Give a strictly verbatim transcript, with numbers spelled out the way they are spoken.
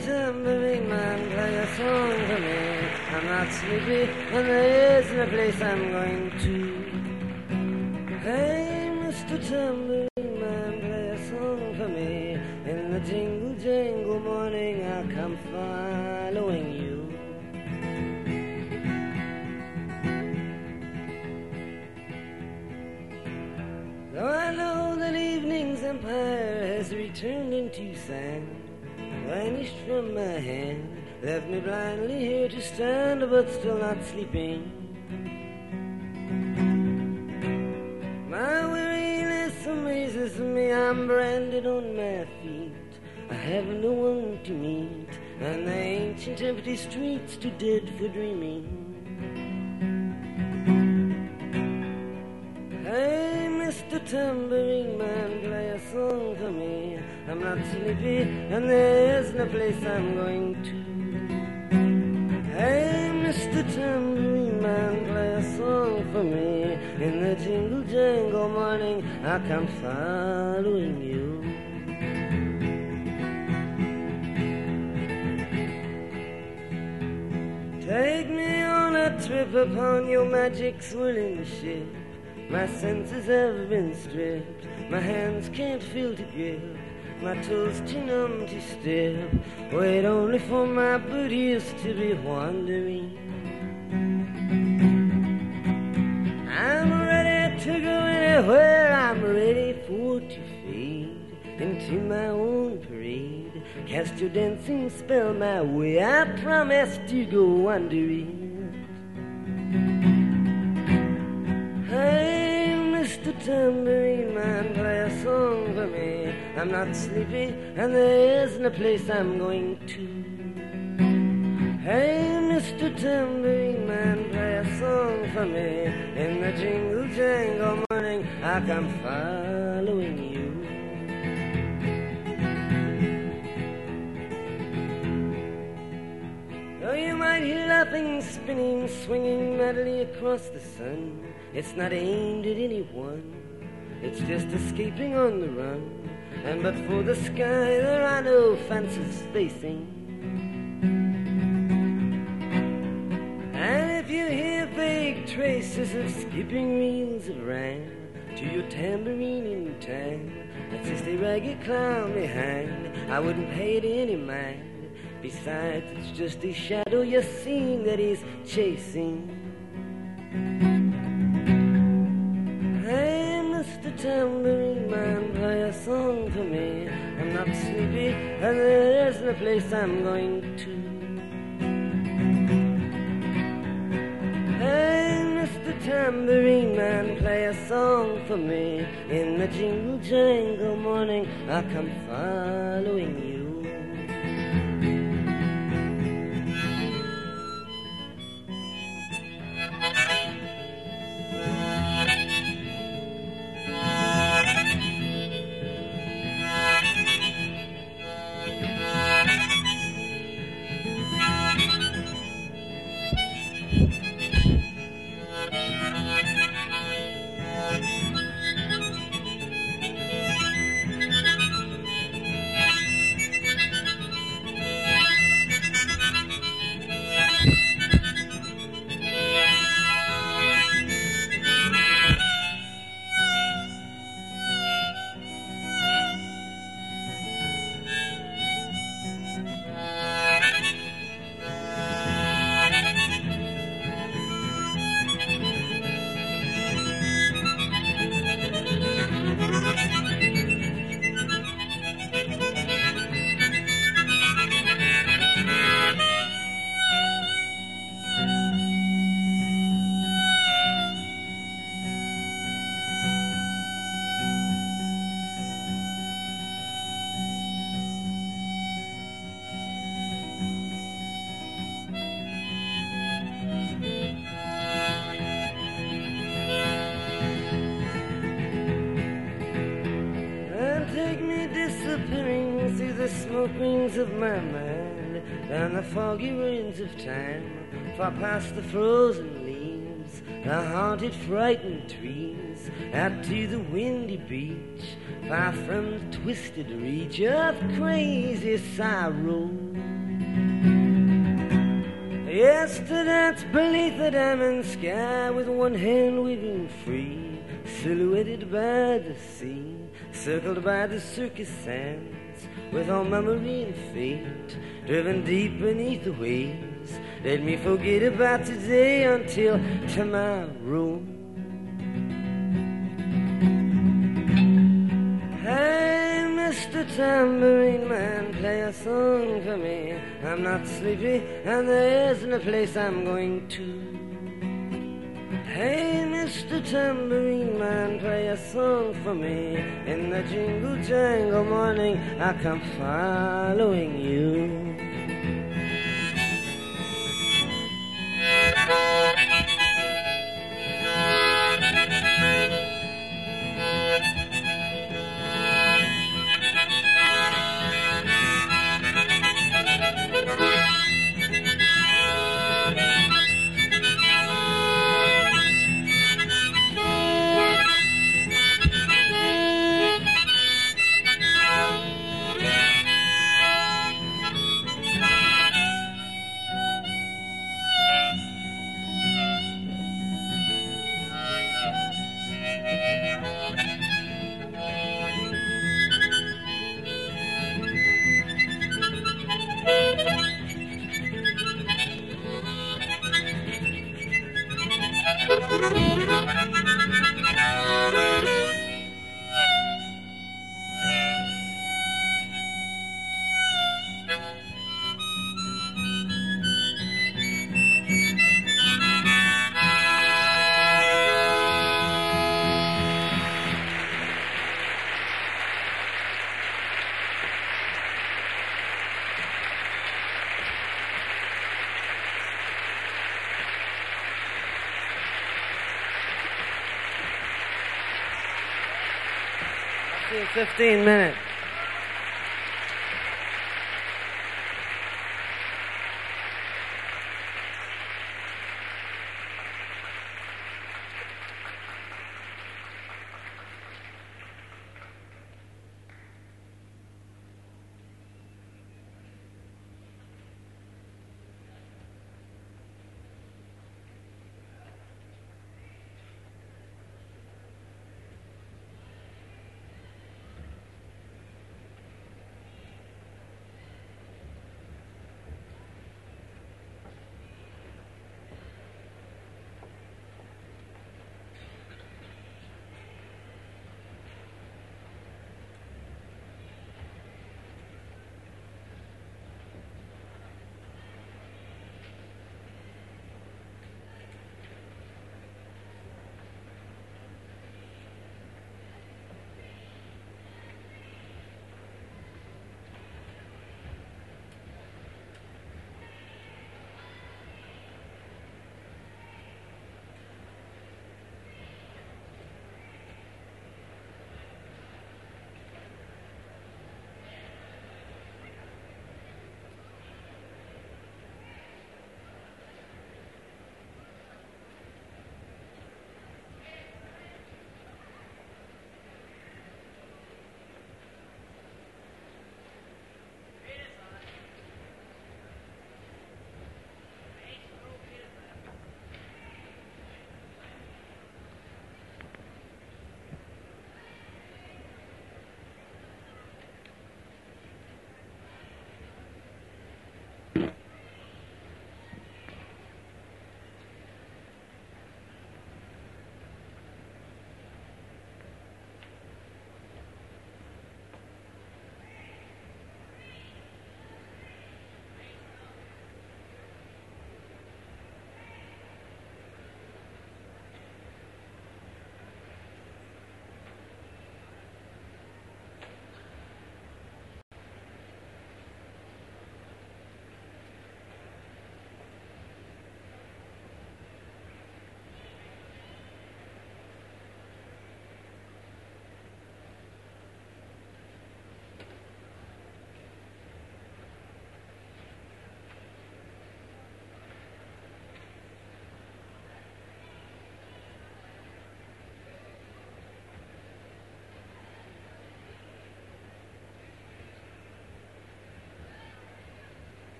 tambourine man, play a song for me. I'm not sleepy, and there isn't a place I'm going to. Hey, Mister Tambourine man, play a song for me. In the jingle jangle morning, I'll come following you. Though I know that evening's empire has returned into sand, vanished from my hand, left me blindly here to stand, but still not sleeping. My weariness amazes me, I'm branded on my feet. I have no one to meet, and the ancient empty streets too dead for dreaming. Hey, Mister Tambourine man, play a song for me. I'm not sleepy, and there isn't a place I'm going to. Hey, Mister Tambourine man, play a song for me. In the jingle jangle morning, I'll come following you. Take me on a trip upon your magic swirling ship. My senses have been stripped, my hands can't feel to grip, my toes too numb to step. Wait only for my booties to be wandering. I'm ready to go anywhere, I'm ready for to fade into my own parade. Cast your dancing spell my way, I promise to go wandering. Hey, Mister Tambourine man, play a song for me. I'm not sleepy, and there isn't a place I'm going to. Hey, Mister Tambourine man, play a song for me. In the jingle jangle morning, I come following you. Oh, you might hear laughing, spinning, swinging madly across the sun. It's not aimed at anyone, it's just escaping on the run. And but for the sky there are no fences facing. And if you hear vague traces of skipping reels of rhyme to your tambourine in time, that's just a ragged clown behind, I wouldn't pay it any mind. Besides, it's just a shadow you're seeing that he's chasing. Hey, Mister Tambourine man, play a song for me. I'm not sleepy, and there isn't a place I'm going to. Hey, Mister Tambourine man, play a song for me. In the jingle jangle morning, I'll come following you. Disappearing through the smoke rings of my mind, down the foggy ruins of time, far past the frozen leaves, the haunted, frightened trees, out to the windy beach, far from the twisted reach of crazy sorrow. Yes, to dance beneath the diamond sky with one hand waving free, silhouetted by the sea, circled by the circus sands, with all memory and fate driven deep beneath the waves. Let me forget about today until tomorrow. Hey, Mister Tambourine Man, play a song for me. I'm not sleepy and there isn't a place I'm going to. Hey, Mister Tambourine Man, play a song for me. In the jingle jangle morning, I come following you. fifteen minutes.